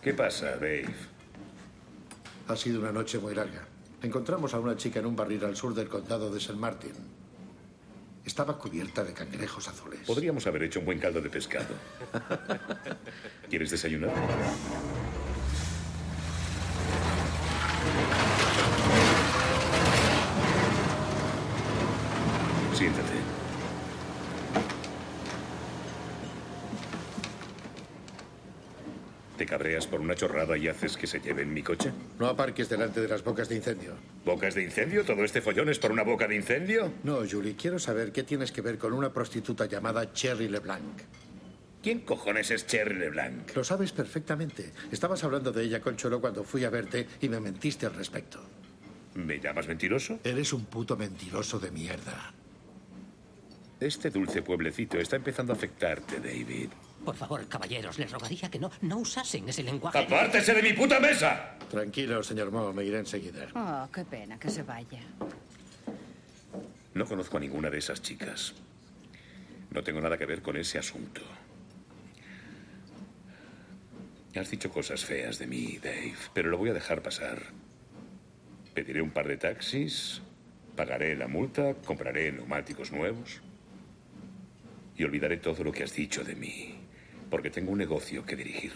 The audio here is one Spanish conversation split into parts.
¿Qué pasa, Dave? Ha sido una noche muy larga. Encontramos a una chica en un barril al sur del condado de St. Martin. Estaba cubierta de cangrejos azules. Podríamos haber hecho un buen caldo de pescado. ¿Quieres desayunar? Siéntate. ¿Te cabreas por una chorrada y haces que se lleven mi coche? No aparques delante de las bocas de incendio. ¿Bocas de incendio? ¿Todo este follón es por una boca de incendio? No, Julie, quiero saber qué tienes que ver con una prostituta llamada Cherry LeBlanc. ¿Quién cojones es Cherry LeBlanc? Lo sabes perfectamente. Estabas hablando de ella con Cholo cuando fui a verte y me mentiste al respecto. ¿Me llamas mentiroso? Eres un puto mentiroso de mierda. Este dulce pueblecito está empezando a afectarte, David. Por favor, caballeros, les rogaría que no usasen ese lenguaje. ¡Apártese de mi puta mesa! Tranquilo, señor Moe, me iré enseguida. Oh, qué pena que se vaya. No conozco a ninguna de esas chicas. No tengo nada que ver con ese asunto. Has dicho cosas feas de mí, Dave, pero lo voy a dejar pasar. Pediré un par de taxis, pagaré la multa, compraré neumáticos nuevos y olvidaré todo lo que has dicho de mí, porque tengo un negocio que dirigir.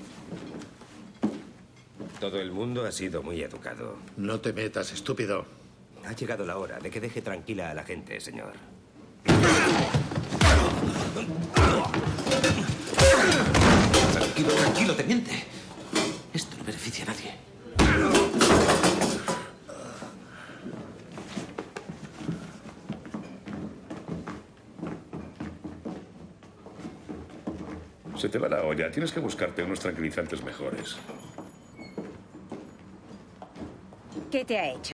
Todo el mundo ha sido muy educado. No te metas, estúpido. Ha llegado la hora de que deje tranquila a la gente, señor. Tranquilo, tranquilo, teniente. Esto no beneficia a nadie. Se te va la olla. Tienes que buscarte unos tranquilizantes mejores. ¿Qué te ha hecho?